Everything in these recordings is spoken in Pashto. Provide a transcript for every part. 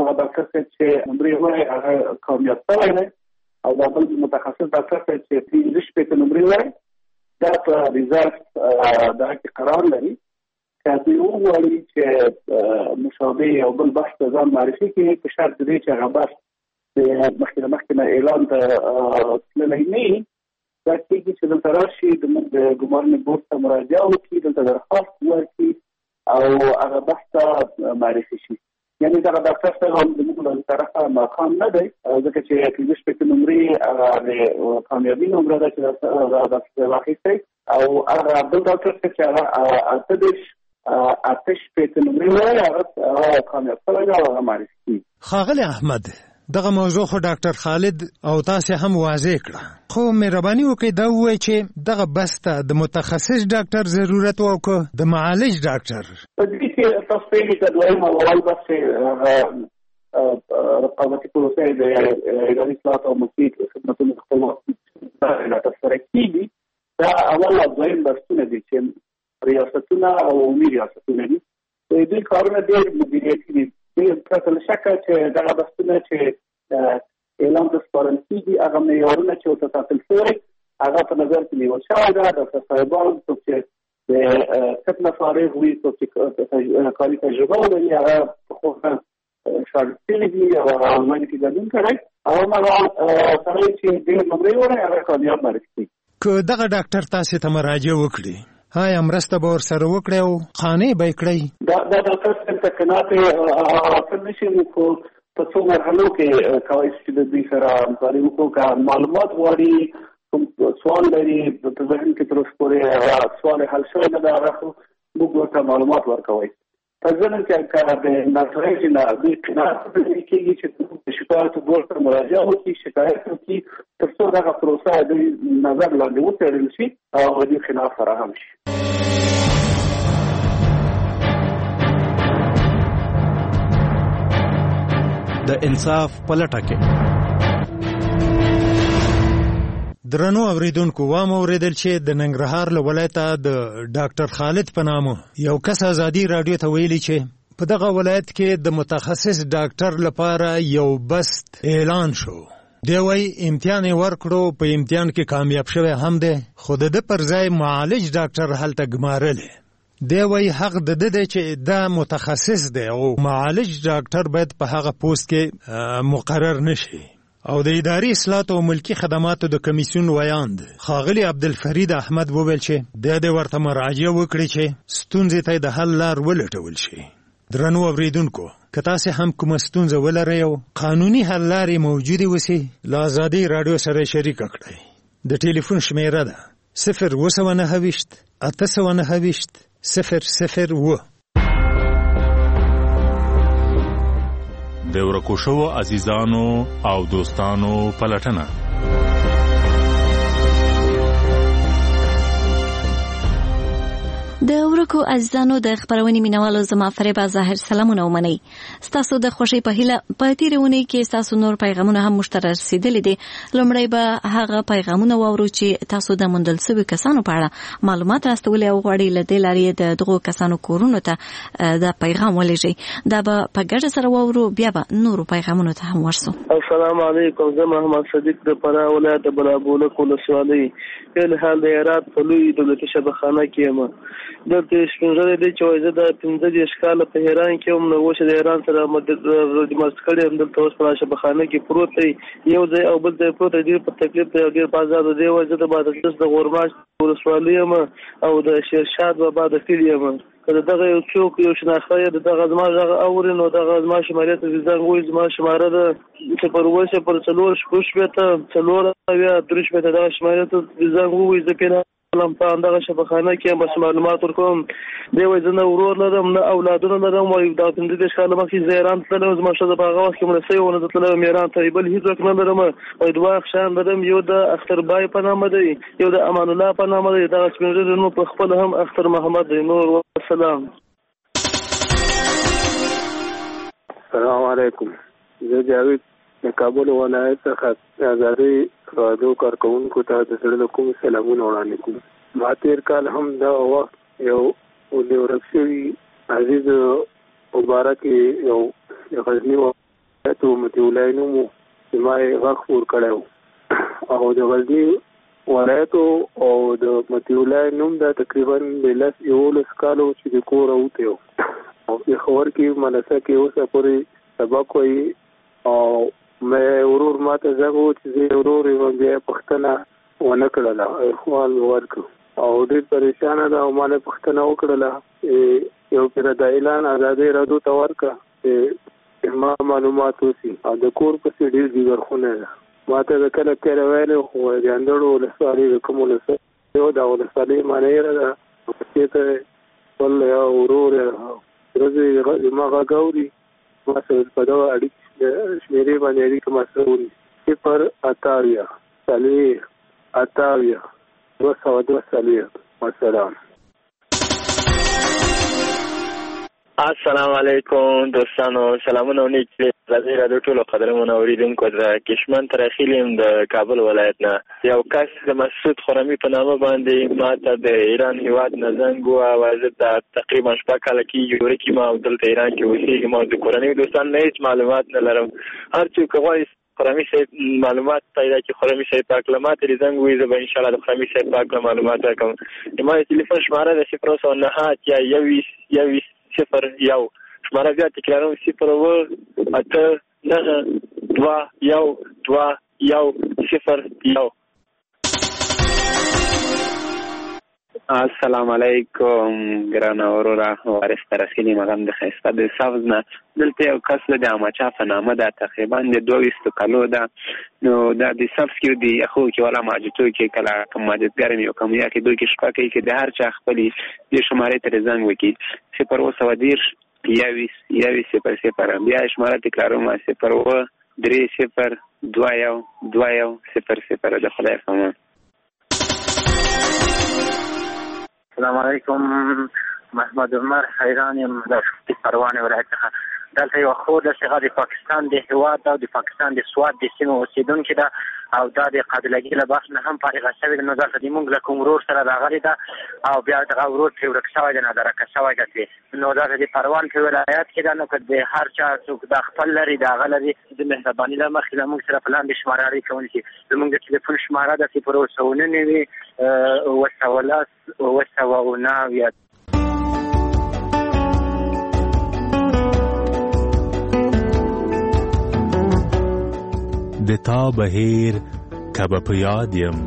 هغه ډاکټر چې نمبرې وایي هغه کامیاب شوی دی او دا بل متخصص ډاکټر چې 15 نمبرې وایي دا په ریزالټ دا کې قرار لري. که دوی وغواړي چې مشابه یو بل بحث ته ځان معرفي کړي په شرط دی چې هغه بحث د مخکې نه اعلان ته تللی نه وي، دا کېږي چې دلته راشي د ګمارنې بورډ ته مراجعه وکړي، دلته درخواست ورکړي او هغه بحث ته معرفي شي. یعنې دغه ډاکټر صاحب هم زموږ له طرفه ناکام نه دی، ځکه چې 15 نمرې هغه د کامیابي نمره ده چې ډاکټر صاحب اخیستی او هغه بل ډاکټر صاحب چې هغه 8 نمرې وایي هغه کامیاب شوی دی او هغه معرفي کېږي. ښاغلی احمد، دغه موضوع خو ډاکټر خالد او تاسې هم واضح کړه، خو مهرباني وکړئ دا ووایئ چې دغه بس ته د متخصص ډاکټر ضرورت و او که د معالج ډاکټر؟ په دې کې تاسو پوهېږئ چې دویم او اول بس رقابتي پروسې د اداري اصلاحاتو او ملکي خدمتونو خپلواکي ترسره کېږي. دا اول او دویم بسونه دي چې ریاستونه او عمومي ریاستونه دي. د دوی کارونه ډېر مدیریتي دي. پرته له شکه چې دغه بحثونه چې اعلان ته سپارل کېږي هغه معیارونه چې ورته ټاکل شوي هغه په نظر کې نیول شوی ده. ډاکټر صاحبان څوک چې د طب نه فارغ وي، څوک چې کاري تجربه ولري هغه پخوا شاګرد شوي دي او هغه آنلاین کې ګډون کړی او هماغه سړی چې ډېر نمرې وړی هغه کامیاب معرفي کېږي. که دغه ډاکټر تاسې ته مراجعه وکړي آیا مرسته به ورسره وکړئ او قانع به یې کړئ؟ دا ډاکټر صاحب ته کناتې اصل نه شي، خو په څو مرحلو کې کولی شي چې د دوی سره همکاري وکړو. که معلومات غواړي، کوم سوال لري په ذهن کې تر اوسه پورې سوال حل شوی نه ده، هغه خو موږ ورته معلومات ورکوئ. په ذهن کې که د ناتوایي نه دوی قناعت کېږي چې د شکایاتو بورډ ته مراجعه وکړي، شکایت وکړي، تر څو دغه پروسه د نظر لاندې وڅېړل شي او د دوی خلاف فراهم شي. د انصاف پلټه کې درنو اوریدونکو، وام اوریدل چې د ننګرهار له ولایته د ډاکټر خالد په نامه یو کس ازادي راډیو ته ویلي چې په دغه ولایت کې د متخصص ډاکټر لپاره یو بست اعلان شو. دی وایي امتحان یې ورکړو، په امتحان کې کامیاب شوی هم دی، خو د ده پر ځای معالج ډاکټر هلته ګمارلی. دی وایي حق د ده دی چې دا متخصص دی او معالج ډاکټر باید په هغه پوست کې مقرر نشي. او د اداري اصلاحاتو او ملکي خدماتو د کمیسیون ویاند ښاغلي عبدالفرید احمد وویل چې دی دې ورته مراجعه وکړي چې ستونزې ته د حل لار ولټول شي. درنو اوریدونکو، که تاسې هم کومه ستونزه ولرئ او قانوني حل لارې موجودې وسي، له ازادۍ راډیو سره شریکه کړئ. د ټلیفون شمیره ده 029 829 001. د ورکو شوو عزیزانو او دوستانو پلټنه. د ورکو عزیزانو د خبرونې مینوالو زما فریبه ظاهر سلامونه ومنئ. ستاسو د خوښۍ په هیله په تېرې اونۍ کې ستاسو نور پیغامونه هم موږ ته رسېدلي دي. لومړی به هغه پیغامونه واورو چې تاسو د موندل شویو کسانو په اړه معلومات راستولی او غواړئ له دې لارې د دغو کسانو کورونو ته دا پیغام ولېږئ. دا به په ګډه سره واورو، بیا به نورو پیغامونو ته هم ورسو. السلام علیکم، زه محمد صدیق د فراه ولایت بلابولک ولسوالۍ فلحال د هرات په لوی دولتي شبخانه کې یم. دلته شپږ دی چې زه د 15 کاله په ایران کې هم نو اوس د ایران سره مدد کړی هم. دلته اوس په شبخانه کې پروت دی، یو ځای او بل ځای پروت دی، ډېر په تکلیف دی، ډېر په آزاد دی. زه د بادغیس د غورماش ولسوالۍ یم او د شیرشاد بابا د کلي یم. که دغه یو څوک یو شناخته یې دغه زما غږ اوري نو دغه زما شمارې ته زنګ ووایي. زما شماره ده 0 پر 4 شپږ 4 دغه شمارې ته زنګ ووایي. زه پېنه په همدغه شبخانه کې بس معلومات ورکوم. دی وایي زه نه ورور لرم نه اولادونه لرم، وایي دا 15 کاله مخکې زه ایران تللی وم، زما ښځه په هغه وخت کې مړه سوې وه، زه تللی وم ایران ته، بل هېڅوک نه لرم. وایي 2 اخشان لرم، یو د اختربای په نامه دی، یو د امان الله په نامه دی. دغه سپین ږیري نوم په خپل هم اختر محمد دی. نور والسلام. السلام علیکم، زه جاوید د کابل ولایت څخه ازادۍ راډیو کارکوونکو ته د زړه کوم سلامونه وړاندې کوم. ما تېر کال هم دا وخت یو د ورک شوي عزیز مبارک یو غزني ته متولای نوم چې ما یې غږ خپور کړی او د غزني ولایت او د متولای نوم دا تقریبا د 11 کالو چې د کور اوته او په خبر کې مدرسه کې اوسه پورې سبق وایي او مې ورور ماته زغو چې ورور یې باندې پښتنه ونه کړله اخوان ورکو او ډېر پریشان ده او مانه پښتنه وکړله یو پر د اعلان آزادۍ راډیو ته ورکړه ما معلومات وسی او د کور په سي ډیر دي ورخونه ماته د کله کله ویلو خو د اندړو له سوالي کوم له یو دا ول سوالي معنی را چې ته ول یا ورور روزي ما غاوري ما څه په دا اړیک شمیرې باندې اړیک ما سره صفر اتاویا سالي اتاویا 202 سالي والسلام. السلام علیکم دوستانو، سلامونه او نیک راځي را د ټولو قدرمنو اوریدونکو د کشمن تر اخیلیم د کابل ولایت نه یو کس د مسعود خرمی په نامه باندې ماته د ایران هیواد نه زنګ وواژه د تقریبا شپږ کاله کېږي ورکې ما او دلته ایران کې اوسېږم او د کورنۍ دوستانو نه هېڅ معلومات نه لرم. هر څوک غواړي خرمی صاحب معلومات پیدا کړي، خرمی صاحب پاک له ماته دې زنګ ووهي، زه به انشاءالله د خرمی صاحب پاک له معلومات راکړم. ما د تلیفون شماره د 0 شماره بیا تکراروم 0 السلام علیکم ګرانه وروره وارث ترخیلی مغم د ښایسته د سبز نه دلته یو کس د احمدشاه په نامه ده تقریبا د 22 کالو ده نو دا د سبز کې د یخو کې ولا ماجتو کې کله کوم ماجتګر مې کوم یا کې دوی کې شپه کوي کې د هر چا خپلې د شمارې ته زنګ وکړي 0 بیا شماره تکراروم 0 3 0 2 0 د خدای فهمان. السلام علیکم، محمد عمر حیران یم د پروان ولایت څخه. دلته یو خور ده چې د پاکستان د هیواد او د پاکستان د سوات د سیمې اوسیدونکې ده او دا د قابلګي له بحث نه هم فارغه شوې ده. نو دلته د موږ له کوم ورور سره راغلې ده او بیا دغه ورور پرې ورک شوی ده، نادرکه شوی ده. نو دلته د پروان په ولایت کې ده. نو که د هر چا څوک د خپل لري د هغه لري د مهرباني له مخې له موږ سره په لاندې شماره اړیکه ونیسي. زموږ د تلیفون شماره ده 0 د تا بهیر کبه په یاد یم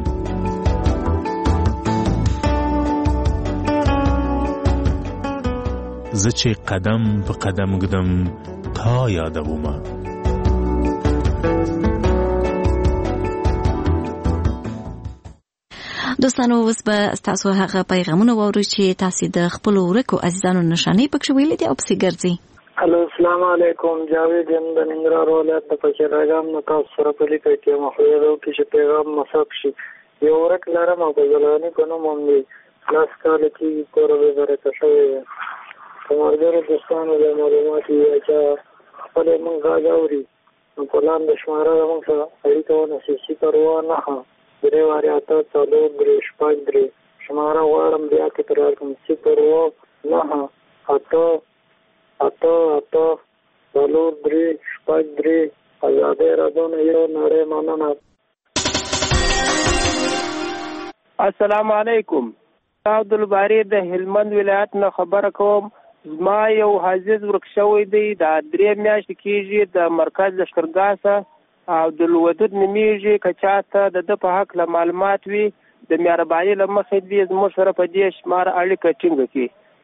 زه چې قدم په قدم ږدم تا یادومه. دوستانو اوس به تاسو هغه پیغامونه واورئ چې تاسو د خپل ورکو عزیزانو نشانې پکې ویلې دي او پسې ګرځي. الو السلام علیکم، جاوید یم د ننګرهار ولایت د پکې راغام نو تاسو سره په لیکه کې مخویرو کې چې پیغام مصاب شي یو ورک لرم او په ځلانی کو نو مونږ لاس کال کې کورو برکت شوی کومرګرو دوستانو د معلوماتي چې خپل مونږ غاوري نو په لاندې شماره مونږ سره اړیکه ونیسي 0 درې واري اته څلور درې شپږ درې شماره غواړم بیا کې تر کوم 0 اته څلور درې شپږ درې آزادۍ راډیو نه یو نړۍ مننه. السلام علیکم، عبدالباری د هلمند ولایت نه خبره کوم. ما یو حاجز ورک شوی دی دا 3 میاشتې کېږي د مرکز لښکرګاه څخه او د الودود نومیږي که چاته د په حق له معلومات وي د مهرباني له مخې دې زموږ سره په دې شماره اړیکه ټینګه کړي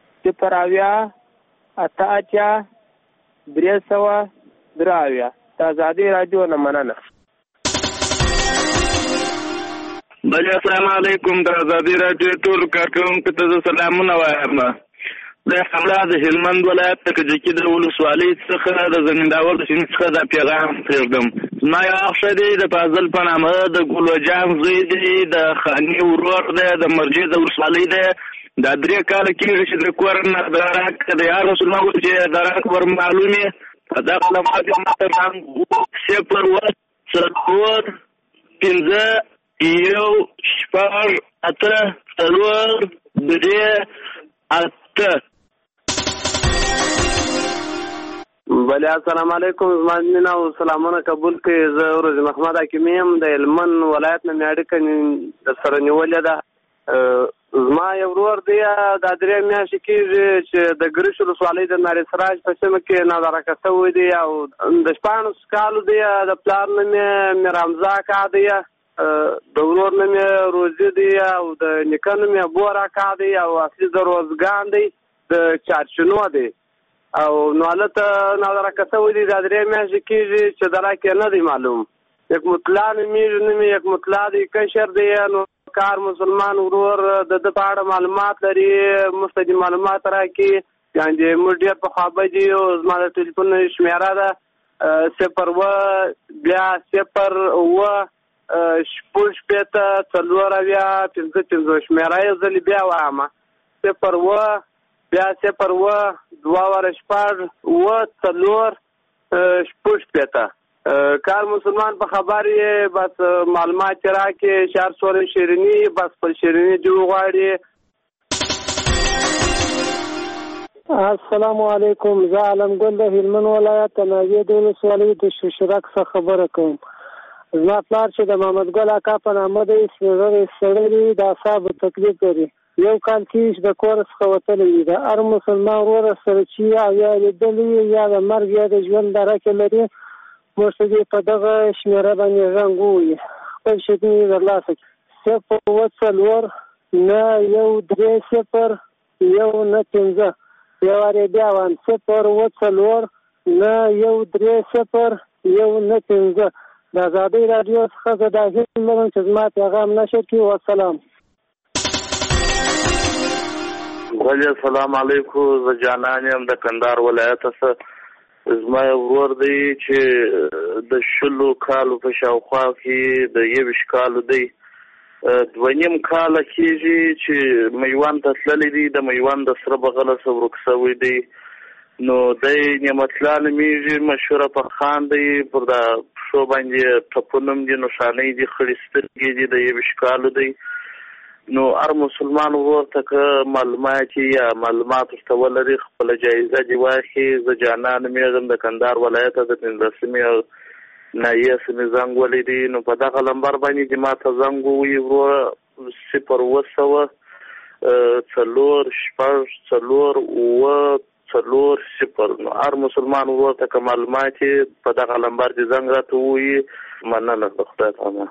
0 د ازادۍ راډیو نه مننه. بله السلام علیکم، د ازادۍ راډیو ټول کارکوونکو ته زه سلامونه وایم. د حمله د هلمند ولایت د کجکي د ولسوالۍ څخه د زمینداور د سیمې څخه دا پیغام پرېږدم. زما یو اخښی دی د فاضل په نامه د ګلوجان زوی دی د خاني ورور دی د مرجې د ولسوالۍ دی. دا 3 کاله کېږي چې د کور نه د راک د یا رسول الله چې د راک ور معلومې دا معلومات ماته رنګ 0 0 5 1 8 بله السلام علیکم زما مینه او سلامونه قبول کړئ. زه ورځ محمد حکیمي یم د هلمند ولایت نه مې اړیکه در سره نیولې ده. زما یو ورور دی دا 3 میاشتې کېږي چې د ګرش ولسوالۍ د ناري سراج په سیمه کې نادرکه شوی دی او د 14 کالو دی. د پلار نوم یې میرحمزه اکا دی، د ورور نوم یې روزي دی او د نیکه نوم یې بور اکا دی او اصلي د روزګان دی د چارچنو دی او نو هلته نادرکه شوی دی. دا 3 میاشتې کېږي چې دره کې نه دی معلوم. یک مطلع نومیږي، نوم یې یک مطلع دی، کشر دی. نو کار مسلمان ورور د په اړه معلومات لري، مستدي معلومات راکړي. یعنې موږ ډېر په خوا بدي او زما د ټلیفون شمېره ده 0 شمېره یې زه بیا وایم 0 کار مسلمان په خبر یې بس معلومات راکړي. شهر سور شیرینی بس پر شیرینی جو غواړي. السلام علیکم. زه علمګل د هلمند ولایت د ناوې د ولسوالۍ د شوشرک څخه خبره کوم. زما پلار چې د محمد ګل اکا په نامه دی سړی د اعصابو تکلیف لري. یو کال کېږي د کور څخه وتلی وي. د هر مسلمان ورور سره چې یا لیدلی یا د مرګ یا د ژوند درکې لري موږ دې په دغه شمېره باندې زنګ ووهي خپل شکل یې ترلاسه کړي 0 9 1 3 0 1 9 5 یو وارې بیا وایم 0 9 1 3 0 1 9 5. د ازادۍ راډیو څخه زه دا هیله لرم چې زما پیغام نشر کړي. والسلام. وعلیکم السلام علیکم. زه جانان یم د کندهار ولایت څخه. زما ورور دی چې د 20 کالو په شاوخوا کې د 21 کالو دی 2.5 کاله کېږي چې میوند ته تللی دی. د میوند د سره بغله سره ورک شوی دی. نو دی نعمت الله نومیږي، مشهوره پخان دی، پر د پښو باندې ټپونه دي، نښانې دي، خړې سترګې دي، د 21 کالو دی. نو هر مسلمان ورور ته که معلومات یا معلومات ورته ولري خپله جایزه دې واخلي. زه جانان نومیږم د کندهار ولایت د 15 ناحیې سیمې زنګ ولیدي. نو په دغه لمبر باندې دې ما ته زنګ ووهي وروره 0 4 6 4 0. نو هر مسلمان ورور ته که معلومات په دغه لمبر دې زنګ راته ووهي. مننه د خدای پامه.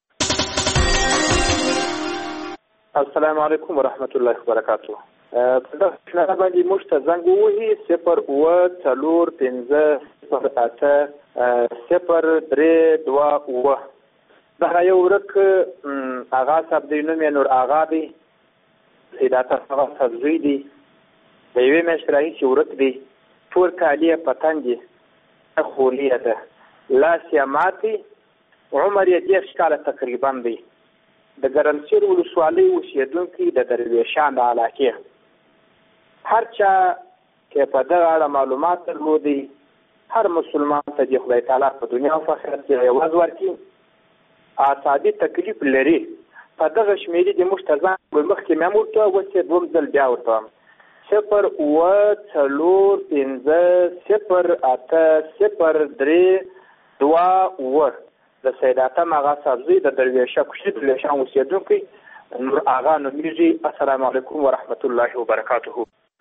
السلام علیکم ورحمت الله وبرکاته. په دغه شمېره باندې موږ ته زنګ ووهي 0 4 5 0 3 2. دغه یو ورک آغا صاحب دی، نوم یې نور آغا دی، سیداته هغه صاحب زوی دی. د 1 میاشتې راهیسې ورک دی. ټول کالي یې په تن دي، خولي ده، لاس یې ماتې، عمر یې 10 کاله تقریبا دی. د ګرمسیر ولسوالۍ اوسېدونکي د درویشان د علاقې. هر چا کې په دغه اړه معلومات درلودي هر مسلمان ته د خدای تعالی په دنیا او آخرت کې عوض ورکړي. اعصابي تکلیف لري په دغه شمېرې د موږ ته ځان مخکې مې ورته اوس یې 2 ځل بیا ورته 0 4 5 0 8 0 3 2. د سید عطا آغا صاحبزی د درویشه کوشي د درویشان اوسېدونکی نور آغا نومیږي. السلام علیکم ورحمت الله وبرکاته.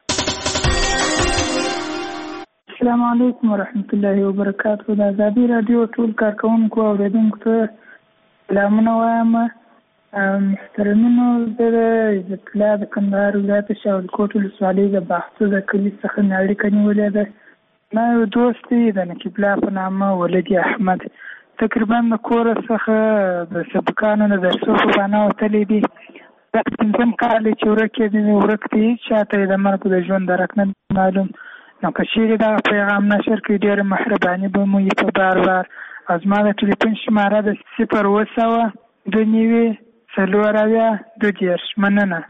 السلام علیکم ورحمت الله وبرکاته. د ازادي راډیو ټول کارکونکو او اوریدونکو ته سلامونه وایم. محترمینو، زه د عزت الله د کندهار ولایت شاولکوټ ولسوالۍ د باختو د کلي څخه مې اړیکه نیولې ده. ما یو دوست دی د نقیب الله په نامه ولدي احمد. تقریبا د کور څخه د سبقانو نه درسو په باندې وتلی دي. دا 5 کال چې ورک دی چاته د مرګ د ژوند درک نه معلوم. نو که چیرې دا پیغام نشر کړي ډېره مهرباني به مو وي. په بار او زما د ټلیفون شماره د 0 2 4 مننه.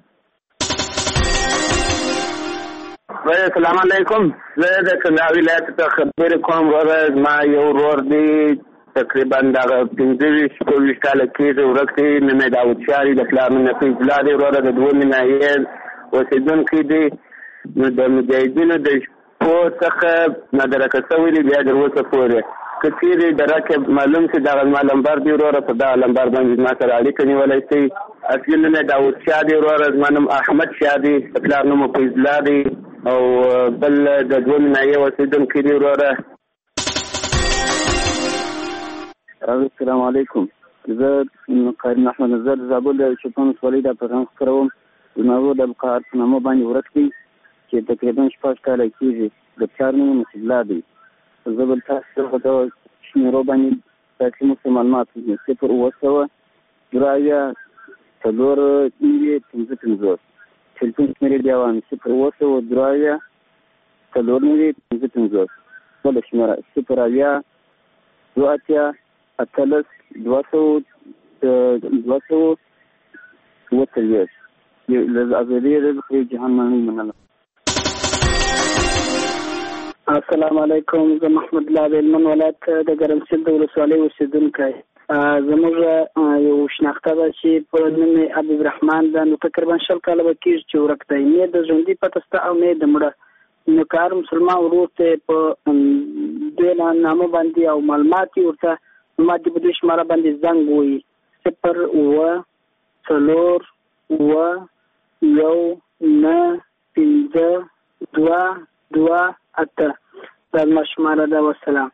السلام علیکم. زه د کندهار ولایت څخه خبرې کوم. زما یو ورور دی تقریبا دغه 15 کاله کېږي ورک دی. نوم یې داود شاري، د پلار نوم یې فیض الله دی. وروره د 2 ناحیې اوسېدونکی دی. نو د مجاهدینو د پوه څخه نادرکه شوي دي بیا تر اوسه پورې که چیرې درکه معلوم شي دغه زما لمبر دی وروره په دغه لمبر باندې ما سره اړیکه نیولی شي. اصلي نوم یې داود شاه دی وروره، زما نوم احمد شاه دی، د پلار نوم فیض الله دی او بل د 2 ناحیې اوسېدونکی دی وروره. السلام علیکم. زه قاری احمد نظر د زابل د شپون ولسوالۍ د پروګرام خپروم. زما ورور د بقار په نامه باندې ورک دی چې تقریبا 6 کاله کېږي. د پلار نوم فیض الله دی. زه بل تاسو ته د شمیرو باندې تاسو مو معلومات دي. 0 درایه 4 9 تلفون شمیرې بیا وایم 0 درایه 4 9 بل شمیره 0 2 اتلس 200 وتلويش الأزلية في جهنم من الله. السلام علیکم. زه محمد الله بیلمن ولایت د ګرمسیر د ولسوالۍ اوسېدونکی. زموږ یو شناخته ده چې په نوم یې حبیب رحمان ده. نو تقریبا 20 کاله به کېږي چې ورک دی. نه د ژوندي پته شته او نه د مړه. نو که هر مسلمان ورور ته په دې نامه باندې او معلومات یې ورته ما دې په دې شماره باندې زنګ ووایي 0 4 9 1 5 2 2 8 دا زما شماره ده. والسلام.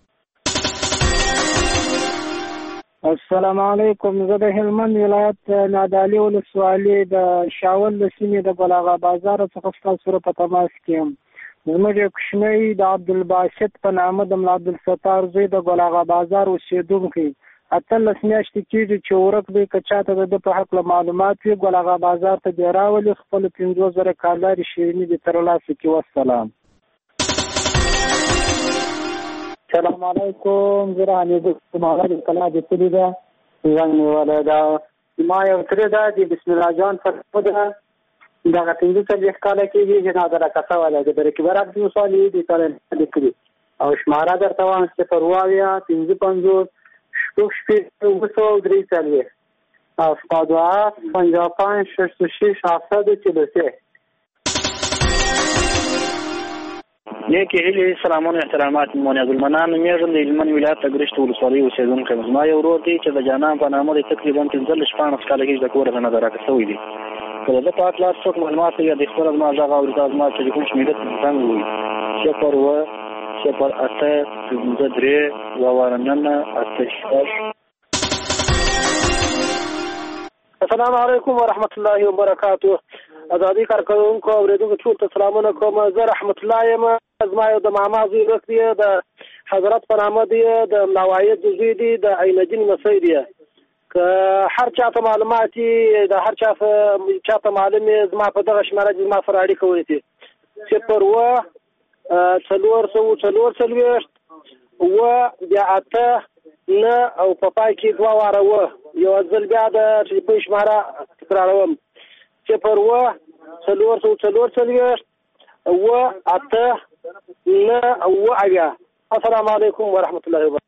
السلام علیکم. زه د هلمند ولایت نادعلي ولسوالۍ د شاول د سیمې د بلاغه بازار څخه ستاسو سره په تماس کې یم. زموږ یو کوچنی د عبدالباسط په نامه د ملا عبدالستار زوی د بلاغه بازار اوسېدونکی 18 میاشتې کېږي چې ورک دی. که چاته د ده په هکله معلومات وي بلاغه بازار ته دې راولي. خپلو 50,000 کالارې شیریني دې ترلاسه کړي. والسلام. السلام علیکم. زه حمید محمد کلا د پلی ده زنګ نیولی ده. ما یو تره ده د بسم الله جان فرقو ده. دغه 45 کاله کېږي چې نادرکه شوی دی. د برکبر عبدالصالح د طالب لیکلي او شماره درته وایم 0 55 243 او 55 66 743. نیکی هیلی سلامون احترامات مونی عبدالمنان نمیږم د هلمند ولایت د ګرشت ولسوالۍ اوسېدونکی. زما یو ورور دی چې د جانان په نامه دی. تقریبا 15 کاله کېږي د کوره نادرکه شوی دی. که د ده په هکله څوک معلومات لري د خپله زما غږ اوري دا زما ټلیفون شمېره ته زنګ ووایي 0 8 3 8 السلام علیکم ورحمت الله وبرکاته. ازادي کارکوونکو او اوریدونکو ټول ته سلامونه کوم. زه رحمت الله یم. زما یو د ماما زوی ورک دی. د حضرت په نامه دی. د ملاواید زوی دی. د عینالدین مسۍ دی. که هر چاته معلومات د هر چاته معلوم زما په دغه شماره زما سره اړیکه ونیسي 0 4 بیا 8 9 او په پای کې 2 واره یو ځل بیا د ټلیفون شماره تکراروم 0 4 و 8 9 او اویا. السلام علیکم ورحمت الله وبرکاته.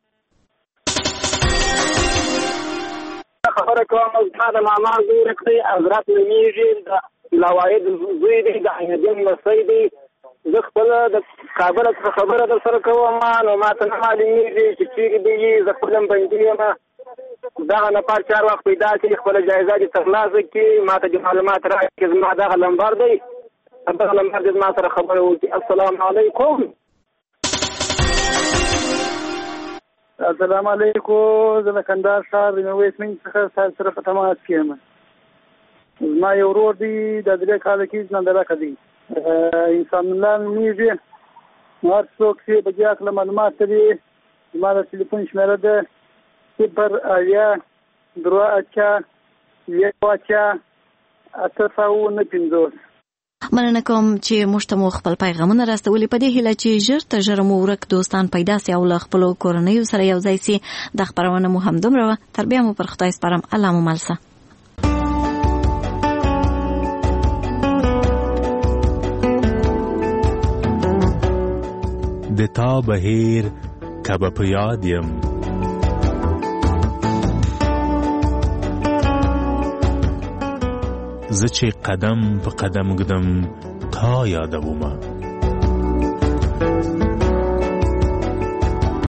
خبره کوم زما د ماما زوی ورک دی. حضرت نومیږي. د لواید زوی دی. د عینالدین مسۍ دی. زه خپله د کابل څخه خبره در سره کوم. نو ما ته نه معلومېږي چې چېرې دی. زه خپله هم بندي یم. دغه لپاره چې هر وخت پیدا کړي خپله جایزه دې ترلاسه کړي. ما ته دې معلومات راکړي. زما دغه لمبر دی. دغه لمبر دې زما سره خبره وکړي. السلام علیکم. السلام علیکم. زه د کندهار ښار د میرویس منګ څخه ستاسو سره په تماس کې یم. زما یو ورور دی. د 3 کاله کېږي نادرکه دی. انسان الله نومیږي. هر څوک چې په دې هکله معلومات لري زما د ټلیفون شمېره ده 0 8 8 مننه کوم چې موږ ته مو خپل پیغامونه راستولي. په دې هیله چې ژر تر ژره مو ورک دوستان پیدا سي او له خپلو کورنیو سره یو ځای سي. د خپرونه مو هم دومره وه. تر بیا مو پر خدای سپارم. الله مو مل شه. د تا بهیر که به په یاد یم زه چې قدم په قدم ږدم تا یادومه